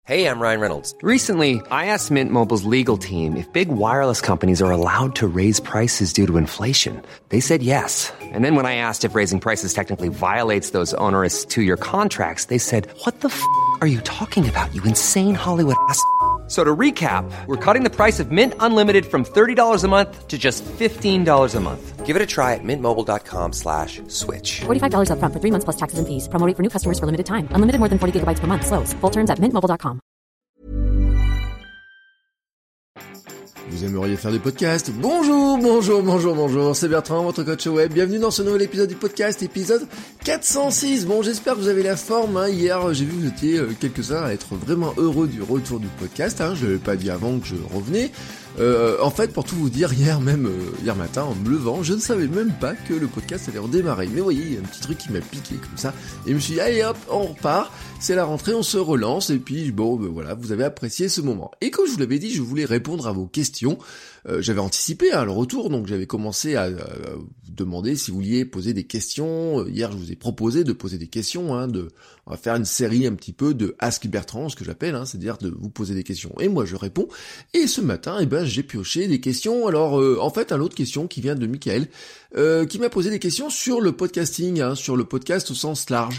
Hey, I'm Ryan Reynolds. Recently, I asked Mint Mobile's legal team if big wireless companies are allowed to raise prices due to inflation. They said yes. And then when I asked if raising prices technically violates those onerous two-year contracts, they said, "What the f*** are you talking about, you insane Hollywood ass?" So to recap, we're cutting the price of Mint Unlimited from $30 a month to just $15 a month. Give it a try at mintmobile.com/switch. $45 up front for 3 months plus taxes and fees. Promo rate for new customers for limited time. Unlimited more than 40 gigabytes per month. Slows full terms at mintmobile.com. Vous aimeriez faire des podcasts? Bonjour, c'est Bertrand, votre coach web. Bienvenue dans ce nouvel épisode du podcast, épisode 406. Bon, j'espère que vous avez la forme. Hier, j'ai vu que vous étiez quelques-uns à être vraiment heureux du retour du podcast. Je l'avais pas dit avant que je revenais. En fait, pour tout vous dire, hier matin, en me levant, je ne savais même pas que le podcast allait redémarrer. Mais vous voyez, il y a un petit truc qui m'a piqué comme ça. Et je me suis dit, allez hop, on repart. C'est la rentrée, on se relance. Et puis, voilà, vous avez apprécié ce moment. Et comme je vous l'avais dit, je voulais répondre à vos questions. J'avais anticipé le retour, donc j'avais commencé à vous demander si vous vouliez poser des questions. Hier, je vous ai proposé de poser des questions. On va faire une série un petit peu de Ask Bertrand, ce que j'appelle, c'est-à-dire de vous poser des questions. Et moi, je réponds. Et ce matin, j'ai pioché des questions. Alors, en fait, une autre question qui vient de Michael, qui m'a posé des questions sur le podcasting, sur le podcast au sens large.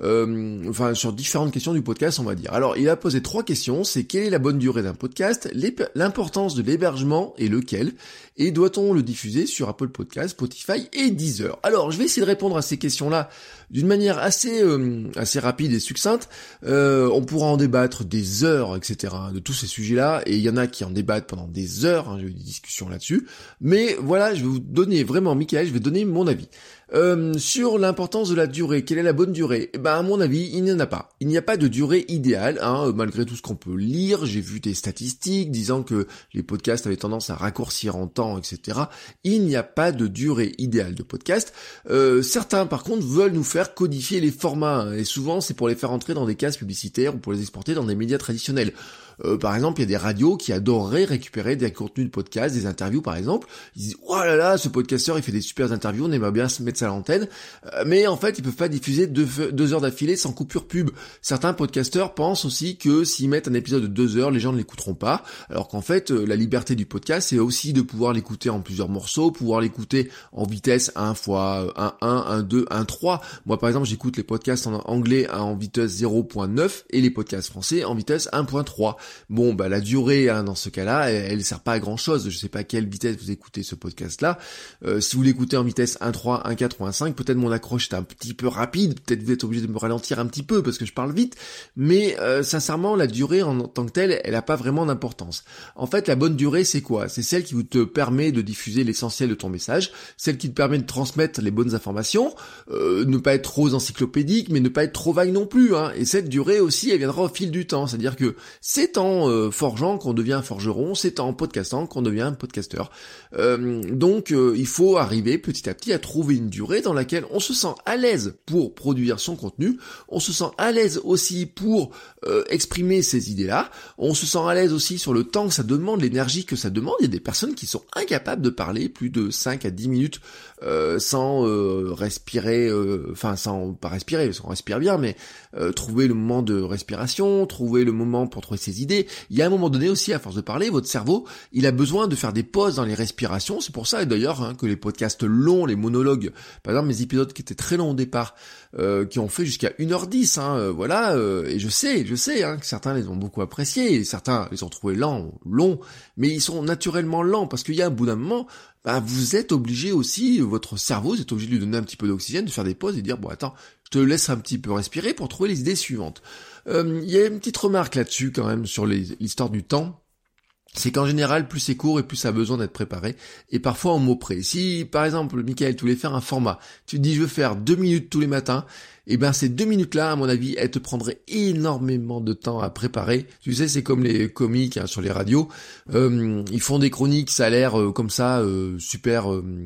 Sur différentes questions du podcast, on va dire. Alors, il a posé 3 questions. C'est quelle est la bonne durée d'un podcast, l'importance de l'hébergement et lequel, et doit-on le diffuser sur Apple Podcasts, Spotify et Deezer. Alors, je vais essayer de répondre à ces questions-là d'une manière assez rapide et succincte. On pourra en débattre des heures, etc., de tous ces sujets-là, et il y en a qui en débattent pendant des heures, j'ai eu des discussions là-dessus. Mais voilà, je vais vous donner vraiment, Michael, je vais donner mon avis. Sur l'importance de la durée, quelle est la bonne durée? À mon avis, il n'y en a pas. Il n'y a pas de durée idéale, malgré tout ce qu'on peut lire. J'ai vu des statistiques disant que les podcasts avaient tendance à raccourcir en temps, etc. Il n'y a pas de durée idéale de podcast. Certains, par contre, veulent nous faire codifier les formats, et souvent c'est pour les faire entrer dans des cases publicitaires ou pour les exporter dans des médias traditionnels. Par exemple, il y a des radios qui adoreraient récupérer des contenus de podcast, des interviews par exemple. Ils disent, oh là là, ce podcasteur il fait des super interviews, on aimerait bien se mettre ça à l'antenne. Mais en fait, ils peuvent pas diffuser 2 heures d'affilée sans coupure pub. Certains podcasteurs pensent aussi que s'ils mettent un épisode de 2 heures, les gens ne l'écouteront pas. Alors qu'en fait, la liberté du podcast, c'est aussi de pouvoir l'écouter en plusieurs morceaux, pouvoir l'écouter en vitesse 1 fois 1, 2, 1, 3. Moi par exemple, j'écoute les podcasts en anglais en vitesse 0.9 et les podcasts français en vitesse 1.3. Bon, la durée, dans ce cas-là, elle sert pas à grand-chose. Je sais pas à quelle vitesse vous écoutez ce podcast-là. Si vous l'écoutez en vitesse 1.3, 1.4 ou 1.5, peut-être mon accroche est un petit peu rapide. Peut-être vous êtes obligé de me ralentir un petit peu parce que je parle vite. Mais sincèrement, la durée en tant que telle, elle a pas vraiment d'importance. En fait, la bonne durée, c'est quoi? C'est celle qui te permet de diffuser l'essentiel de ton message, celle qui te permet de transmettre les bonnes informations, ne pas être trop encyclopédique, mais ne pas être trop vague non plus. Et cette durée aussi, elle viendra au fil du temps. C'est-à-dire que c'est en forgeant qu'on devient forgeron, c'est en podcastant qu'on devient podcasteur. Donc il faut arriver petit à petit à trouver une durée dans laquelle on se sent à l'aise pour produire son contenu, on se sent à l'aise aussi pour exprimer ces idées-là, on se sent à l'aise aussi sur le temps que ça demande, l'énergie que ça demande. Il y a des personnes qui sont incapables de parler plus de 5 à 10 minutes sans respirer, sans pas respirer, parce qu'on respire bien, mais trouver le moment de respiration, trouver le moment pour trouver ses idées. Il y a un moment donné aussi, à force de parler, votre cerveau, il a besoin de faire des pauses dans les respirations. C'est pour ça, d'ailleurs, que les podcasts longs, les monologues, par exemple mes épisodes qui étaient très longs au départ, qui ont fait jusqu'à 1h10, et je sais que certains les ont beaucoup appréciés, et certains les ont trouvés longs, mais ils sont naturellement lents, parce qu'il y a un bout d'un moment, vous êtes obligé aussi, votre cerveau, vous êtes obligé de lui donner un petit peu d'oxygène, de faire des pauses et de dire, attends, je te laisse un petit peu respirer pour trouver les idées suivantes. Il y a une petite remarque là-dessus quand même sur l'histoire du temps. C'est qu'en général, plus c'est court et plus ça a besoin d'être préparé, et parfois en mots près. Si, par exemple, Michael, tu voulais faire un format, tu te dis, je veux faire 2 minutes tous les matins, et ces 2 minutes-là, à mon avis, elles te prendraient énormément de temps à préparer. Tu sais, c'est comme les comiques sur les radios. Ils font des chroniques, ça a l'air comme ça, super,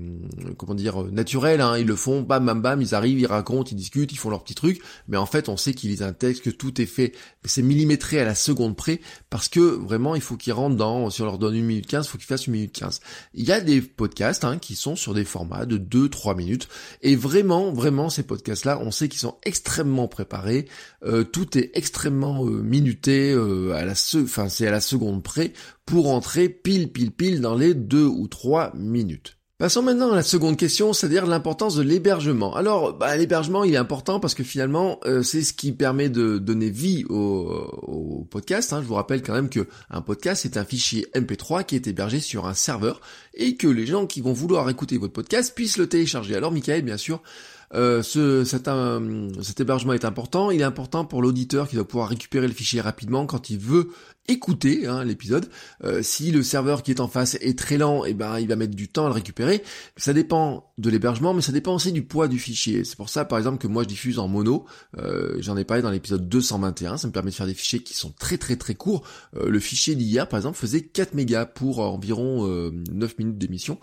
naturel. Ils le font, bam, bam, bam, ils arrivent, ils racontent, ils discutent, ils font leur petit truc. Mais en fait, on sait qu'ils lisent un texte, que tout est fait. C'est millimétré à la seconde près, parce que vraiment, il faut qu'ils rentrent dans, si on leur donne 1 minute 15, il faut qu'ils fassent 1 minute 15. Il y a des podcasts qui sont sur des formats de 2-3 minutes. Et vraiment, ces podcasts-là, on sait qu'ils sont sont extrêmement préparés, tout est extrêmement minuté, c'est à la seconde près, pour entrer pile dans les 2 ou 3 minutes. Passons maintenant à la seconde question, c'est-à-dire l'importance de l'hébergement. Alors, l'hébergement, il est important parce que finalement, c'est ce qui permet de donner vie au podcast. Je vous rappelle quand même que un podcast, c'est un fichier MP3 qui est hébergé sur un serveur et que les gens qui vont vouloir écouter votre podcast puissent le télécharger. Alors, Michael, bien sûr, cet hébergement est important. Il est important pour l'auditeur qui doit pouvoir récupérer le fichier rapidement quand il veut écouter l'épisode. Si le serveur qui est en face est très lent, il va mettre du temps à le récupérer. Ça dépend de l'hébergement, mais ça dépend aussi du poids du fichier. C'est pour ça, par exemple, que moi je diffuse en mono. J'en ai parlé dans l'épisode 221. Ça me permet de faire des fichiers qui sont très courts. Le fichier d'hier, par exemple, faisait 4 mégas pour environ 9 minutes d'émission.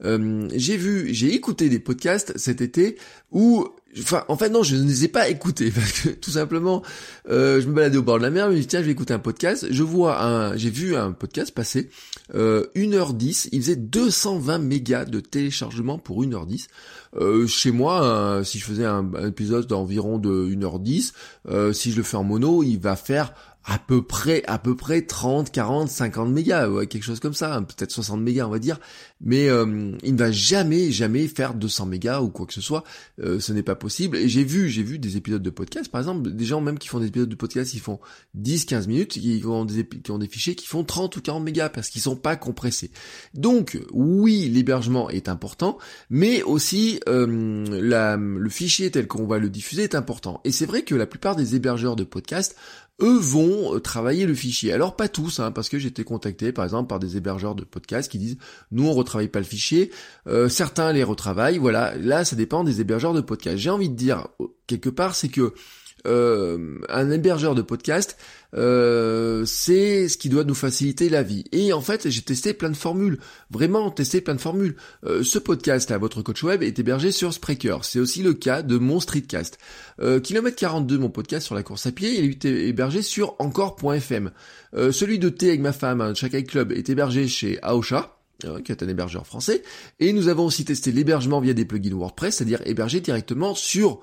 J'ai écouté des podcasts cet été où je ne les ai pas écoutés parce que tout simplement, je me baladais au bord de la mer, je me dis tiens, je vais écouter un podcast. J'ai vu un podcast passer 1h10, il faisait 220 mégas de téléchargement pour 1h10. Chez moi, si je faisais un épisode d'environ de 1h10, si je le fais en mono, il va faire à peu près 30, 40, 50 mégas, quelque chose comme ça, peut-être 60 mégas on va dire, mais il ne va jamais faire 200 mégas ou quoi que ce soit, ce n'est pas possible. Et j'ai vu des épisodes de podcast, par exemple, des gens même qui font des épisodes de podcast, ils font 10-15 minutes, qui ont des fichiers qui font 30 ou 40 mégas parce qu'ils sont pas compressés. Donc oui, l'hébergement est important, mais aussi le fichier tel qu'on va le diffuser est important. Et c'est vrai que la plupart des hébergeurs de podcasts, eux vont travailler le fichier. Alors pas tous, parce que j'ai été contacté par exemple par des hébergeurs de podcasts qui disent nous on retravaille pas le fichier, certains les retravaillent, voilà, là ça dépend des hébergeurs de podcasts. J'ai envie de dire quelque part c'est que un hébergeur de podcast, c'est ce qui doit nous faciliter la vie. Et en fait, j'ai testé plein de formules, vraiment testé plein de formules. Ce podcast, votre coach web, est hébergé sur Spreaker. C'est aussi le cas de mon Streetcast. Kilomètre 42, mon podcast sur la course à pied, il est hébergé sur encore.fm. Celui de Thé avec ma femme, Chakai Club, est hébergé chez Aosha, qui est un hébergeur français, et nous avons aussi testé l'hébergement via des plugins WordPress, c'est-à-dire héberger directement sur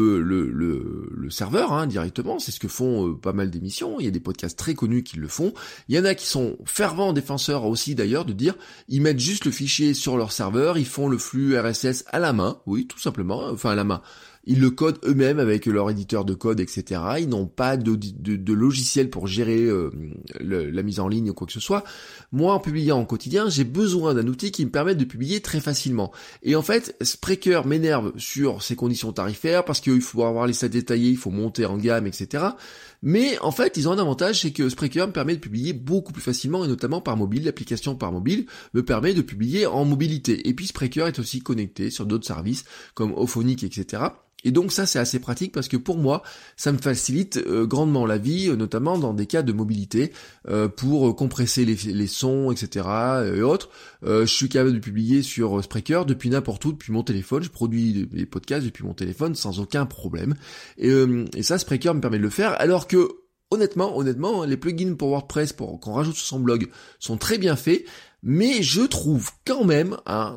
le serveur, directement. C'est ce que font pas mal d'émissions. Il y a des podcasts très connus qui le font. Il y en a qui sont fervents défenseurs aussi d'ailleurs de dire ils mettent juste le fichier sur leur serveur, ils font le flux RSS à la main, oui, tout simplement, à la main. Ils le codent eux-mêmes avec leur éditeur de code, etc. Ils n'ont pas de logiciel pour gérer la mise en ligne ou quoi que ce soit. Moi, en publiant en quotidien, j'ai besoin d'un outil qui me permette de publier très facilement. Et en fait, Spreaker m'énerve sur ses conditions tarifaires parce qu'il faut avoir les stats détaillés, il faut monter en gamme, etc. Mais en fait, ils ont un avantage, c'est que Spreaker me permet de publier beaucoup plus facilement et notamment par mobile. L'application par mobile me permet de publier en mobilité. Et puis Spreaker est aussi connecté sur d'autres services comme Auphonic, etc. Et donc ça c'est assez pratique parce que pour moi ça me facilite grandement la vie, notamment dans des cas de mobilité, pour compresser les sons, etc. et autres. Je suis capable de publier sur Spreaker depuis n'importe où, depuis mon téléphone. Je produis des podcasts depuis mon téléphone sans aucun problème. Et ça Spreaker me permet de le faire, alors que honnêtement, les plugins pour WordPress qu'on rajoute sur son blog sont très bien faits. Mais je trouve quand même,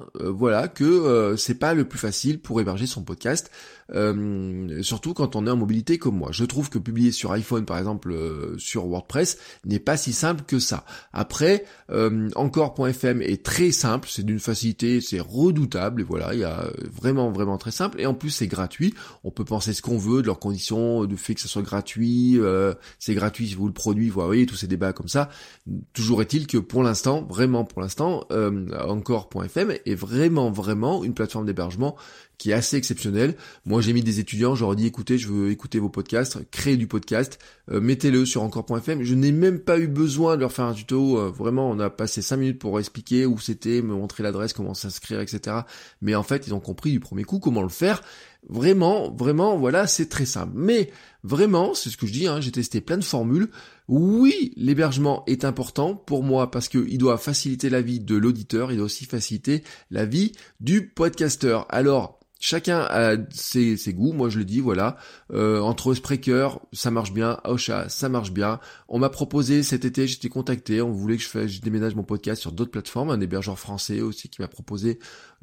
que c'est pas le plus facile pour héberger son podcast, surtout quand on est en mobilité comme moi. Je trouve que publier sur iPhone, par exemple, sur WordPress, n'est pas si simple que ça. Après, encore.fm est très simple, c'est d'une facilité, c'est redoutable, et voilà, il y a vraiment très simple, et en plus c'est gratuit. On peut penser ce qu'on veut de leurs conditions, du fait que ça soit gratuit, c'est gratuit si vous le produisez, vous voyez, tous ces débats comme ça. Toujours est-il que pour l'instant, encore.fm est vraiment une plateforme d'hébergement qui est assez exceptionnelle. Moi j'ai mis des étudiants, je leur ai dit écoutez, je veux écouter vos podcasts, créez du podcast, mettez-le sur encore.fm. Je n'ai même pas eu besoin de leur faire un tuto, vraiment on a passé 5 minutes pour expliquer où c'était, me montrer l'adresse, comment s'inscrire, etc. Mais en fait ils ont compris du premier coup comment le faire. Vraiment, voilà, c'est très simple. Mais vraiment, c'est ce que je dis, j'ai testé plein de formules. Oui, l'hébergement est important pour moi parce qu'il doit faciliter la vie de l'auditeur, il doit aussi faciliter la vie du podcasteur. Alors, Chacun a ses goûts, moi je le dis, voilà. Entre Spreaker, ça marche bien, Ocha, ça marche bien. On m'a proposé cet été, j'étais contacté, on voulait que je déménage mon podcast sur d'autres plateformes, un hébergeur français aussi qui m'a proposé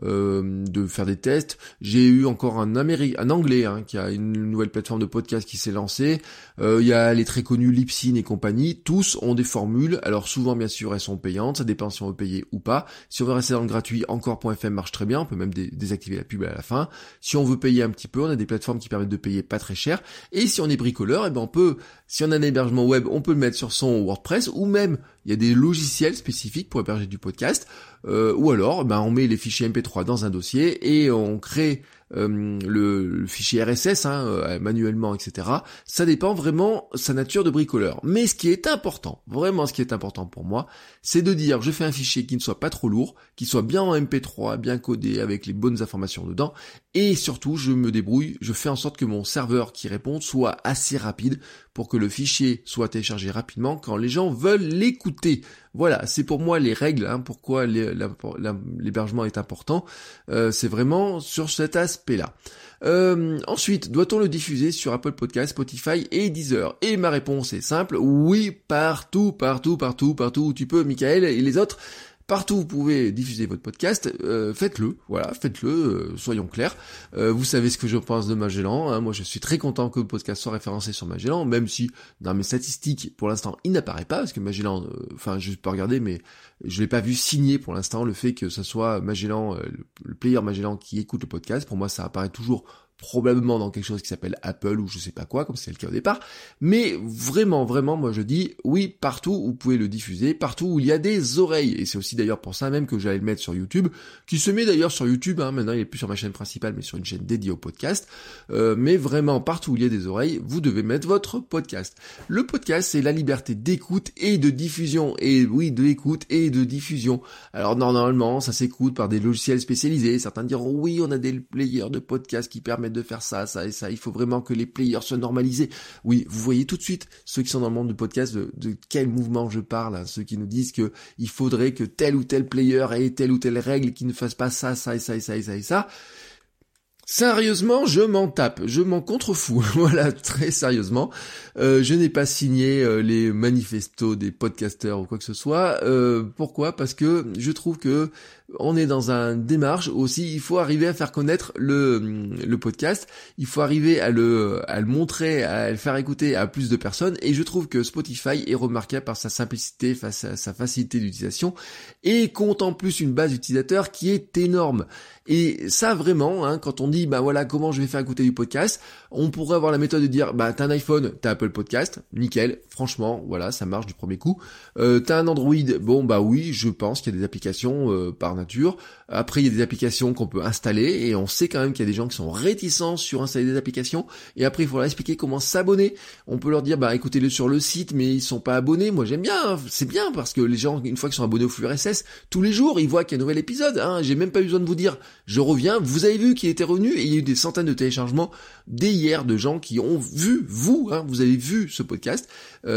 de faire des tests. J'ai eu encore un Anglais qui a une nouvelle plateforme de podcast qui s'est lancée. Il y a les très connus Libsyn et compagnie, tous ont des formules. Alors souvent bien sûr elles sont payantes, ça dépend si on veut payer ou pas. Si on veut rester dans le gratuit, encore.fm marche très bien, on peut même désactiver la pub à la fin. Si on veut payer un petit peu, on a des plateformes qui permettent de payer pas très cher. Et si on est bricoleur, on peut, si on a un hébergement web, on peut le mettre sur son WordPress, ou même il y a des logiciels spécifiques pour héberger du podcast. Ou alors, on met les fichiers MP3 dans un dossier et on crée le fichier RSS manuellement, etc. Ça dépend vraiment sa nature de bricoleur. Mais ce qui est important, vraiment ce qui est important pour moi, c'est de dire je fais un fichier qui ne soit pas trop lourd, qui soit bien en MP3, bien codé avec les bonnes informations dedans, et surtout je me débrouille, je fais en sorte que mon serveur qui répond soit assez rapide pour que le fichier soit téléchargé rapidement quand les gens veulent l'écouter. Voilà, c'est pour moi les règles, pourquoi l'hébergement est important, c'est vraiment sur cet aspect-là. Ensuite, doit-on le diffuser sur Apple Podcasts, Spotify et Deezer? Et ma réponse est simple, oui, partout où tu peux, Michael et les autres. Partout où vous pouvez diffuser votre podcast, faites-le, soyons clairs. Vous savez ce que je pense de Magellan, moi je suis très content que le podcast soit référencé sur Magellan, même si dans mes statistiques, pour l'instant, il n'apparaît pas, parce que Magellan, je peux regarder, mais je l'ai pas vu signer pour l'instant, le fait que ce soit Magellan, le player Magellan qui écoute le podcast, pour moi ça apparaît toujours probablement dans quelque chose qui s'appelle Apple ou je sais pas quoi, comme c'est le cas au départ, mais vraiment, moi je dis oui, partout où vous pouvez le diffuser, partout où il y a des oreilles, et c'est aussi d'ailleurs pour ça même que j'allais le mettre sur YouTube, qui se met d'ailleurs sur YouTube, maintenant il est plus sur ma chaîne principale, mais sur une chaîne dédiée au podcast, mais vraiment partout où il y a des oreilles, vous devez mettre votre podcast. Le podcast, c'est la liberté d'écoute et de diffusion, et oui, de écoute et de diffusion. Alors normalement, ça s'écoute par des logiciels spécialisés, certains diront oui, on a des players de podcast qui permettent de faire ça et ça, il faut vraiment que les players soient normalisés. Oui, vous voyez tout de suite, ceux qui sont dans le monde du podcast, de quel mouvement je parle, ceux qui nous disent que il faudrait que tel ou tel player ait telle ou telle règle qui ne fasse pas ça et ça. Sérieusement, je m'en tape, je m'en contrefous, voilà, très sérieusement. Je n'ai pas signé les manifestos des podcasteurs ou quoi que ce soit. Pourquoi ? Parce que je trouve que on est dans une démarche aussi, il faut arriver à faire connaître le podcast, il faut arriver à le montrer, à le faire écouter à plus de personnes, et je trouve que Spotify est remarquable par sa simplicité, face à sa facilité d'utilisation, et compte en plus une base d'utilisateurs qui est énorme. Et ça vraiment, quand on dit voilà comment je vais faire écouter du podcast, on pourrait avoir la méthode de dire t'as un iPhone, t'as Apple Podcast, nickel, franchement, voilà, ça marche du premier coup. T'as un Android, oui, je pense qu'il y a des applications par nature. Après, il y a des applications qu'on peut installer, et on sait quand même qu'il y a des gens qui sont réticents sur installer des applications, et après il faut leur expliquer comment s'abonner. On peut leur dire écoutez-le sur le site, mais ils sont pas abonnés. Moi j'aime bien, c'est bien, parce que les gens, une fois qu'ils sont abonnés au flux RSS, tous les jours ils voient qu'il y a un nouvel épisode, j'ai même pas eu besoin de vous dire je reviens, vous avez vu qu'il était revenu, et il y a eu des centaines de téléchargements dès hier de gens qui ont vu, vous avez vu ce podcast,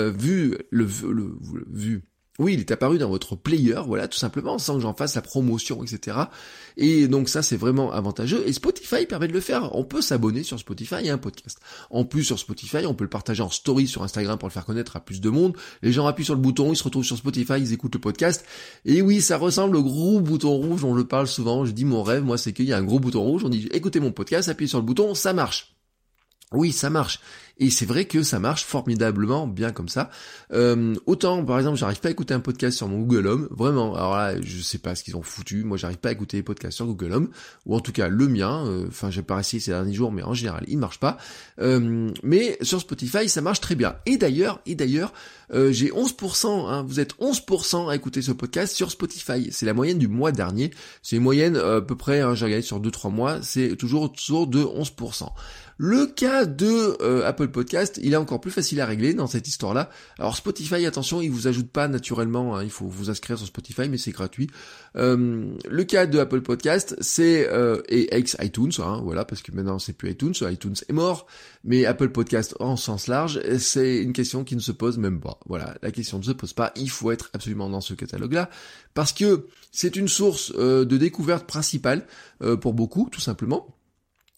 oui, il est apparu dans votre player, voilà, tout simplement, sans que j'en fasse la promotion, etc. Et donc ça, c'est vraiment avantageux. Et Spotify permet de le faire. On peut s'abonner sur Spotify, il y a un podcast. En plus, sur Spotify, on peut le partager en story sur Instagram pour le faire connaître à plus de monde. Les gens appuient sur le bouton, ils se retrouvent sur Spotify, ils écoutent le podcast. Et oui, ça ressemble au gros bouton rouge dont je parle souvent. Je dis mon rêve, moi, c'est qu'il y a un gros bouton rouge. On dit, écoutez mon podcast, appuyez sur le bouton, ça marche. Oui, ça marche. Et c'est vrai que ça marche formidablement bien comme ça. Autant, par exemple, j'arrive pas à écouter un podcast sur mon Google Home. Vraiment, alors là, je sais pas ce qu'ils ont foutu. Moi, j'arrive pas à écouter les podcasts sur Google Home. Ou en tout cas, le mien. J'ai pas essayé ces derniers jours, mais en général, il marche pas. Mais sur Spotify, ça marche très bien. Et d'ailleurs, j'ai 11%, vous êtes 11% à écouter ce podcast sur Spotify. C'est la moyenne du mois dernier. C'est une moyenne à peu près, j'ai regardé sur 2-3 mois, c'est toujours autour de 11%. Le cas de Apple Podcast, il est encore plus facile à régler dans cette histoire-là. Alors Spotify, attention, il vous ajoute pas naturellement, il faut vous inscrire sur Spotify, mais c'est gratuit. Le cas de Apple Podcast, c'est et ex-iTunes, voilà, parce que maintenant c'est plus iTunes est mort, mais Apple Podcast en sens large, c'est une question qui ne se pose même pas. Voilà, la question ne se pose pas, il faut être absolument dans ce catalogue-là, parce que c'est une source de découverte principale pour beaucoup, tout simplement.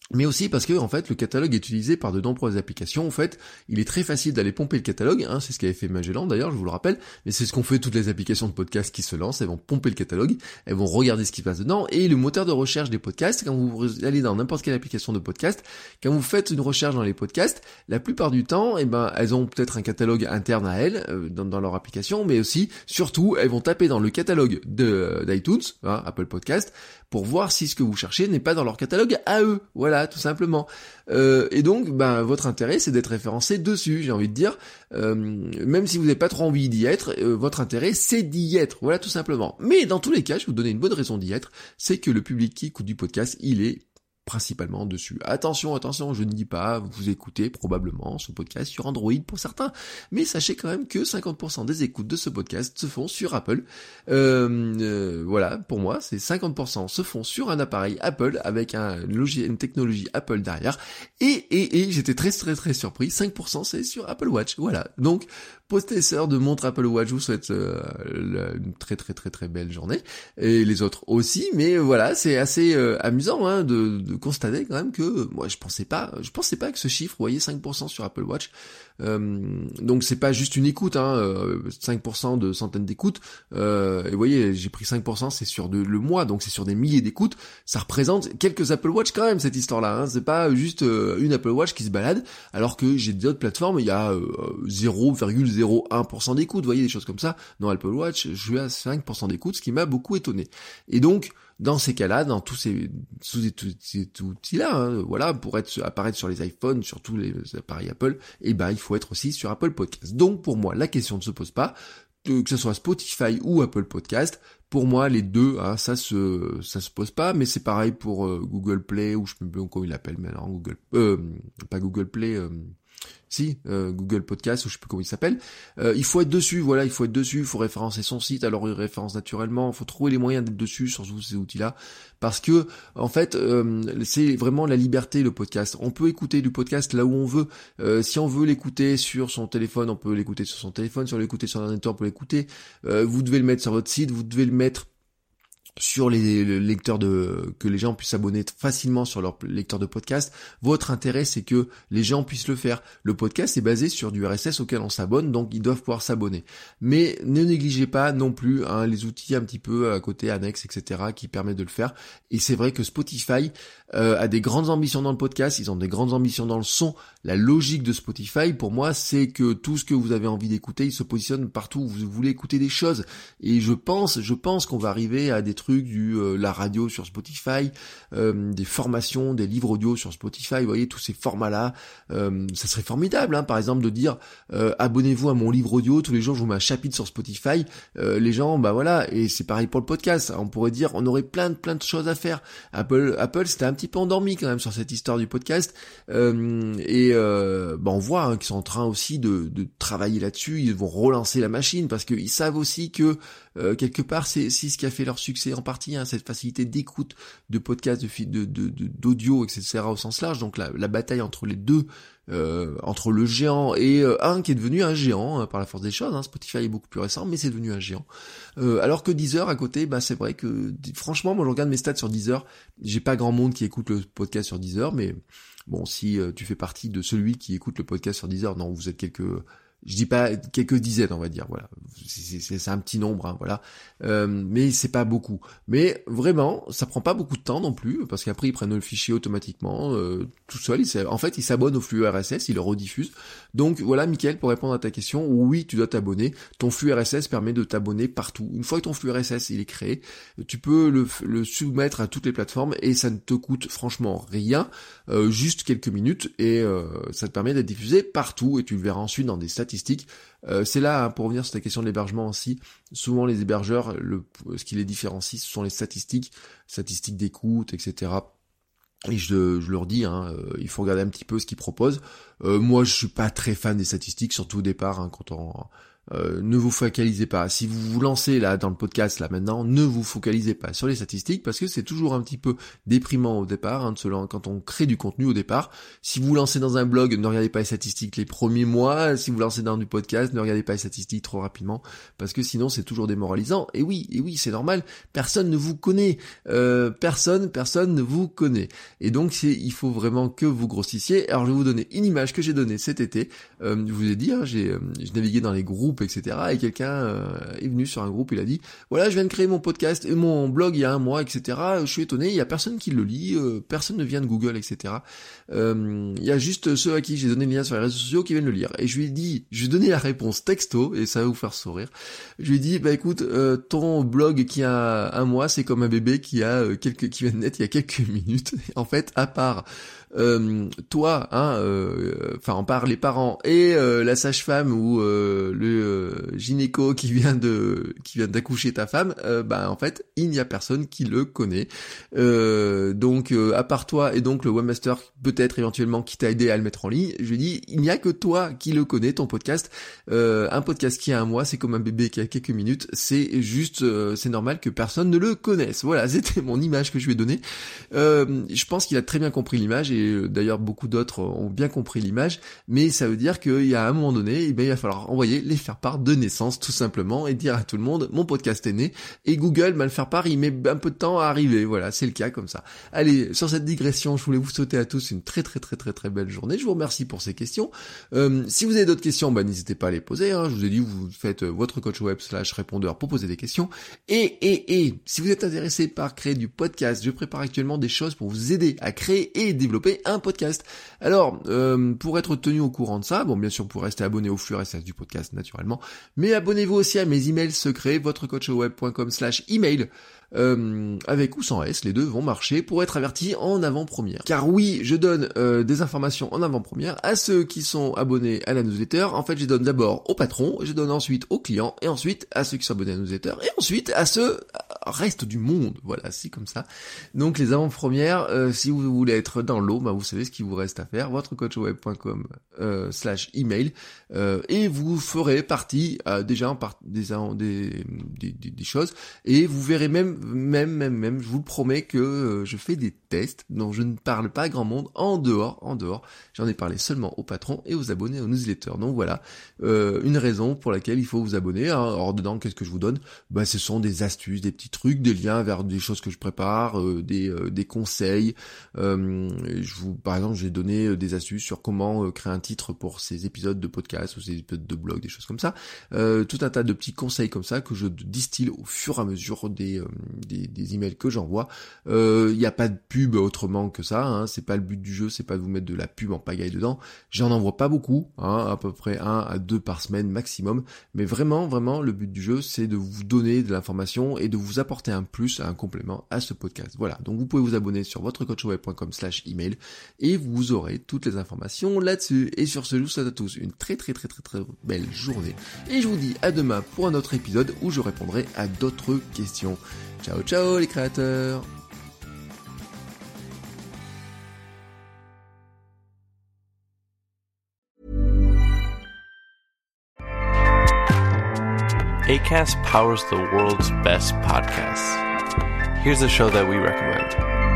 Mais aussi parce que en fait le catalogue est utilisé par de nombreuses applications. En fait, il est très facile d'aller pomper le catalogue, c'est ce qu'avait fait Magellan d'ailleurs, je vous le rappelle, mais c'est ce qu'ont fait toutes les applications de podcast qui se lancent. Elles vont pomper le catalogue, elles vont regarder ce qui se passe dedans, et le moteur de recherche des podcasts, quand vous allez dans n'importe quelle application de podcast, quand vous faites une recherche dans les podcasts, la plupart du temps, elles ont peut-être un catalogue interne à elles, dans leur application, mais aussi, surtout, elles vont taper dans le catalogue d'iTunes, Apple Podcast, pour voir si ce que vous cherchez n'est pas dans leur catalogue à eux. Voilà, tout simplement. Et donc, votre intérêt, c'est d'être référencé dessus, j'ai envie de dire. Même si vous n'avez pas trop envie d'y être, votre intérêt, c'est d'y être. Voilà, tout simplement. Mais dans tous les cas, je vais vous donner une bonne raison d'y être, c'est que le public qui écoute du podcast, il est principalement dessus. Attention, je ne dis pas, vous écoutez probablement ce podcast sur Android pour certains, mais sachez quand même que 50% des écoutes de ce podcast se font sur Apple. Voilà, pour moi, c'est 50% se font sur un appareil Apple avec une technologie Apple derrière, et j'étais très surpris, 5% c'est sur Apple Watch. Voilà, donc possesseur de montre Apple Watch, je vous souhaite une très belle journée, et les autres aussi, mais voilà, c'est assez amusant de constater quand même que moi je pensais pas que ce chiffre, vous voyez, 5% sur Apple Watch, donc c'est pas juste une écoute, 5% de centaines d'écoutes, et vous voyez, j'ai pris 5%, c'est sur le mois, donc c'est sur des milliers d'écoutes, ça représente quelques Apple Watch quand même, cette histoire-là, c'est pas juste une Apple Watch qui se balade, alors que j'ai d'autres plateformes, il y a 0,01% d'écoute, vous voyez, des choses comme ça. Dans Apple Watch, je suis à 5% d'écoute, ce qui m'a beaucoup étonné. Et donc, dans ces cas-là, dans tous ces outils-là, voilà, pour apparaître sur les iPhones, sur tous les appareils Apple, il faut être aussi sur Apple Podcast. Donc, pour moi, la question ne se pose pas, que ce soit Spotify ou Apple Podcast. Pour moi, les deux, ça se pose pas, mais c'est pareil pour Google Play, ou je sais même comment il l'appelle maintenant, pas Google Play, Google Podcast, ou je sais plus comment il s'appelle. Il faut être dessus, voilà, il faut référencer son site, alors il référence naturellement, il faut trouver les moyens d'être dessus sur tous ces outils-là, parce que, en fait, c'est vraiment la liberté, le podcast. On peut écouter du podcast là où on veut. Si on veut l'écouter sur son téléphone, on peut l'écouter sur son téléphone, si on veut l'écouter sur l'ordinateur, on peut l'écouter. Vous devez le mettre sur votre site, vous devez le mettre sur les lecteurs que les gens puissent s'abonner facilement sur leur lecteur de podcast. Votre intérêt, c'est que les gens puissent le faire. Le podcast est basé sur du RSS auquel on s'abonne, donc ils doivent pouvoir s'abonner. Mais ne négligez pas non plus les outils un petit peu à côté, annexes, etc., qui permettent de le faire. Et c'est vrai que Spotify a des grandes ambitions dans le podcast, ils ont des grandes ambitions dans le son. La logique de Spotify, pour moi, c'est que tout ce que vous avez envie d'écouter, il se positionne partout où vous voulez écouter des choses. Et je pense qu'on va arriver à des trucs la radio sur Spotify, des formations, des livres audio sur Spotify, vous voyez, tous ces formats-là, ça serait formidable, par exemple, de dire abonnez-vous à mon livre audio, tous les jours je vous mets un chapitre sur Spotify, les gens, voilà, et c'est pareil pour le podcast, on pourrait dire, on aurait plein de choses à faire. Apple c'était un petit peu endormi quand même sur cette histoire du podcast, on voit qu'ils sont en train aussi de travailler là-dessus, ils vont relancer la machine, parce qu'ils savent aussi que quelque part c'est ce qui a fait leur succès en partie, cette facilité d'écoute de podcasts, d'audio, etc. au sens large. Donc la bataille entre les deux, entre le géant et un qui est devenu un géant par la force des choses. Spotify est beaucoup plus récent, mais c'est devenu un géant. Alors que Deezer à côté, c'est vrai que franchement, moi je regarde mes stats sur Deezer, j'ai pas grand monde qui écoute le podcast sur Deezer, mais bon, si tu fais partie de celui qui écoute le podcast sur Deezer, non, vous êtes je dis pas quelques dizaines, on va dire, voilà. C'est un petit nombre, voilà. Mais c'est pas beaucoup. Mais vraiment, ça prend pas beaucoup de temps non plus, parce qu'après ils prennent le fichier automatiquement, tout seul. En fait, ils s'abonnent au flux RSS, ils le rediffusent. Donc voilà, Mickaël, pour répondre à ta question, oui, tu dois t'abonner. Ton flux RSS permet de t'abonner partout. Une fois que ton flux RSS il est créé, tu peux le soumettre à toutes les plateformes et ça ne te coûte franchement rien, juste quelques minutes, et ça te permet d'être diffusé partout, et tu le verras ensuite dans des statistiques. C'est là, pour revenir sur ta question de l'hébergement aussi, souvent les hébergeurs, ce qui les différencie, ce sont les statistiques d'écoute, etc. Et je leur dis, il faut regarder un petit peu ce qu'ils proposent. Moi, je suis pas très fan des statistiques, surtout au départ, ne vous focalisez pas. Si vous vous lancez là dans le podcast là maintenant, ne vous focalisez pas sur les statistiques parce que c'est toujours un petit peu déprimant au départ, quand on crée du contenu au départ. Si vous vous lancez dans un blog, ne regardez pas les statistiques les premiers mois. Si vous lancez dans du podcast, ne regardez pas les statistiques trop rapidement parce que sinon c'est toujours démoralisant. Et oui, c'est normal. Personne ne vous connaît. Personne ne vous connaît. Et donc il faut vraiment que vous grossissiez. Alors je vais vous donner une image que j'ai donnée cet été. Je vous ai dit, j'ai navigué dans les groupes, etc. Et quelqu'un est venu sur un groupe, il a dit, voilà, je viens de créer mon podcast et mon blog il y a 1 mois, etc. Je suis étonné, il y a personne qui le lit, personne ne vient de Google, etc. Il y a juste ceux à qui j'ai donné le lien sur les réseaux sociaux qui viennent le lire. Et je lui ai donné la réponse texto, et ça va vous faire sourire. Je lui ai dit, écoute, ton blog qui a 1 mois, c'est comme un bébé qui vient de naître il y a quelques minutes. En fait, à part toi, en part les parents et la sage-femme ou le gynéco qui vient d'accoucher ta femme, en fait, il n'y a personne qui le connaît. Donc à part toi et donc le webmaster peut-être éventuellement qui t'a aidé à le mettre en ligne, je lui dis, il n'y a que toi qui le connais, ton podcast. Un podcast qui a 1 mois, c'est comme un bébé qui a quelques minutes. C'est juste, c'est normal que personne ne le connaisse. Voilà, c'était mon image que je lui ai donnée. Je pense qu'il a très bien compris l'image et d'ailleurs beaucoup d'autres ont bien compris l'image, mais ça veut dire qu'il y a un moment donné, il va falloir envoyer les faire-part de naissance tout simplement et dire à tout le monde, mon podcast est né, et Google, le faire-part, il met un peu de temps à arriver. Voilà, c'est le cas comme ça. Allez, sur cette digression, je voulais vous souhaiter à tous une très très très très très belle journée. Je vous remercie pour ces questions. Si vous avez d'autres questions, n'hésitez pas à les poser. Je vous ai dit, vous faites votre coach web /répondeur pour poser des questions. Et si vous êtes intéressé par créer du podcast, je prépare actuellement des choses pour vous aider à créer et développer un podcast. Alors, pour être tenu au courant de ça, bien sûr, pour rester abonné au flux RSS du podcast naturellement, mais abonnez-vous aussi à mes emails secrets, votrecoachweb.com/email. Avec ou sans S, les deux vont marcher pour être avertis en avant-première. Car oui, je donne des informations en avant-première à ceux qui sont abonnés à la newsletter. En fait, je les donne d'abord au patron, je donne ensuite aux clients, et ensuite à ceux qui sont abonnés à la newsletter, et ensuite à ceux reste du monde. Voilà, c'est comme ça. Donc les avant-premières, si vous voulez être dans l'eau, vous savez ce qu'il vous reste à faire, votrecoachweb.com/email, et vous ferez partie déjà des choses, et vous verrez même, je vous le promets que je fais des tests dont je ne parle pas à grand monde en dehors. J'en ai parlé seulement aux patrons et aux abonnés aux newsletters. Donc voilà, une raison pour laquelle il faut vous abonner. Alors dedans, qu'est-ce que je vous donne ? Ce sont des astuces, des petits trucs, des liens vers des choses que je prépare, des conseils. Par exemple, j'ai donné des astuces sur comment créer un titre pour ces épisodes de podcast ou ces épisodes de blog, des choses comme ça. Tout un tas de petits conseils comme ça que je distille au fur et à mesure des emails que j'envoie. Il n'y a pas de pub autrement que ça, c'est pas le but du jeu, c'est pas de vous mettre de la pub en pagaille dedans. J'en envoie pas beaucoup, à peu près 1 à 2 par semaine maximum, mais vraiment le but du jeu, c'est de vous donner de l'information et de vous apporter un plus, un complément à ce podcast. Voilà, donc vous pouvez vous abonner sur votrecoachweb.com/email et vous aurez toutes les informations là-dessus. Et sur ce, je vous souhaite à tous une très très très très très belle journée et je vous dis à demain pour un autre épisode où je répondrai à d'autres questions. Ciao ciao les créateurs. Acast powers the world's best podcasts. Here's a show that we recommend.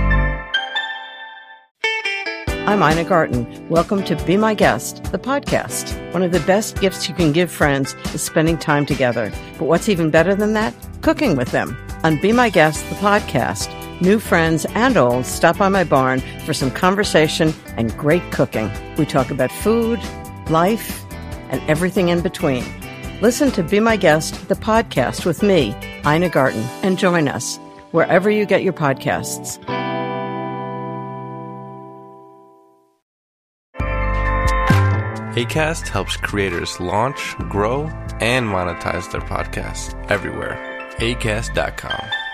I'm Ina Garten. Welcome to Be My Guest, the podcast. One of the best gifts you can give friends is spending time together. But what's even better than that? Cooking with them. On Be My Guest, the podcast, new friends and old stop by my barn for some conversation and great cooking. We talk about food, life, and everything in between. Listen to Be My Guest, the podcast with me, Ina Garten, and join us wherever you get your podcasts. Acast helps creators launch, grow, and monetize their podcasts everywhere. Acast.com.